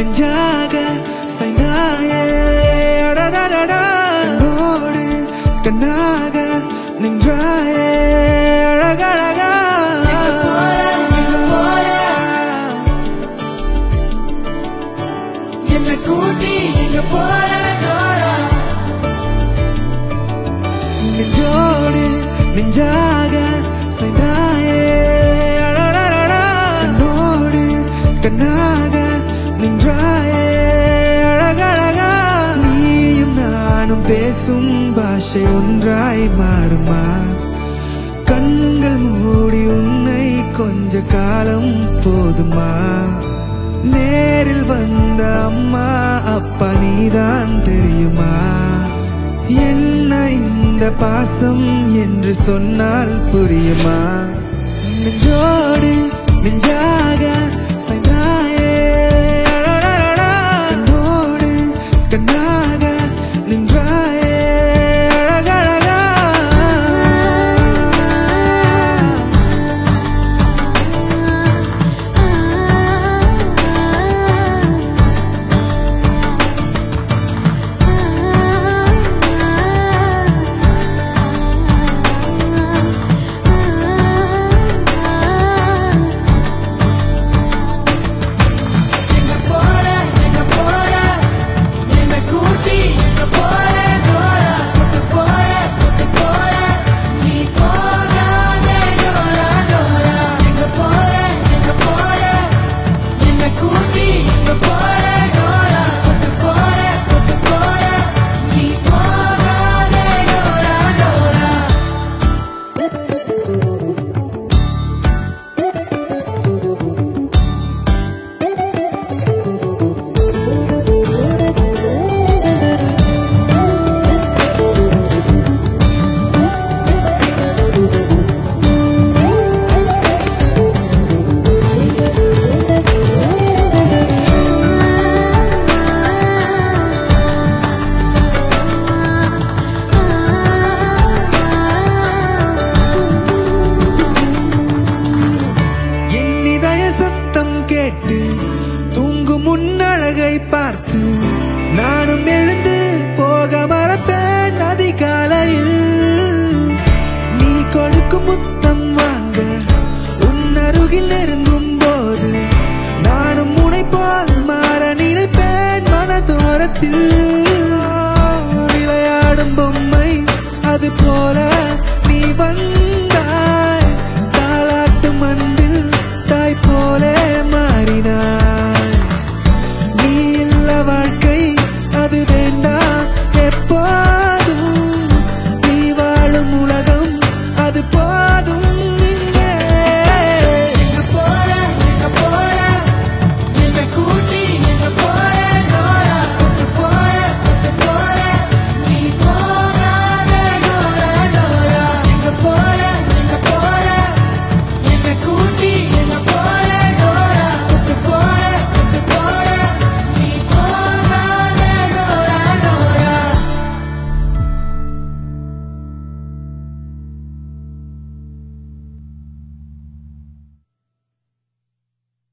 நெஞ்சாக சாய்ந்தாயே கண்ணோடு கண்ணாக நின்றாயே அழகழகா என்ன கூட்டி எங்க போற நெஞ்சோடு நெஞ்சாக சாய்ந்தாயே கண்ணோடு கண்ணாக நின்றாயே அழகழகா நீயும் நானும் பேசும் பாஷை ஒன்றாய் மாறுமா கண்கள் மூடி உன்னை கொஞ்ச காலம் போதுமா நேரில் வந்த அம்மா அப்பா நீதான் தெரியுமா என்ன இந்த பாசம் என்று சொன்னால் புரியுமா நெஞ்சோடு நெஞ்சாக சாய்ந்தாயே கண்ணோடு கண்ணாக நின்றாயே அழகழகா கேட்டு தூங்கும் முன்னழகை பார்த்து நானும் எழுந்து போக மறப்பேன் அதிகாலையில்